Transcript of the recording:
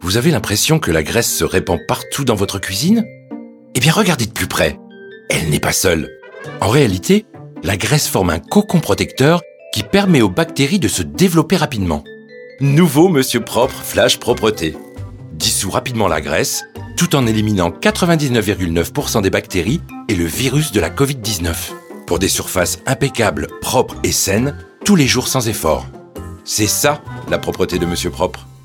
Vous avez l'impression que la graisse se répand partout dans votre cuisine ? Eh bien, regardez de plus près. Elle n'est pas seule. En réalité, la graisse forme un cocon protecteur qui permet aux bactéries de se développer rapidement. Nouveau Monsieur Propre Flash Propreté. Dissout rapidement la graisse, tout en éliminant 99,9% des bactéries et le virus de la Covid-19. Pour des surfaces impeccables, propres et saines, tous les jours sans effort. C'est ça, la propreté de Monsieur Propre.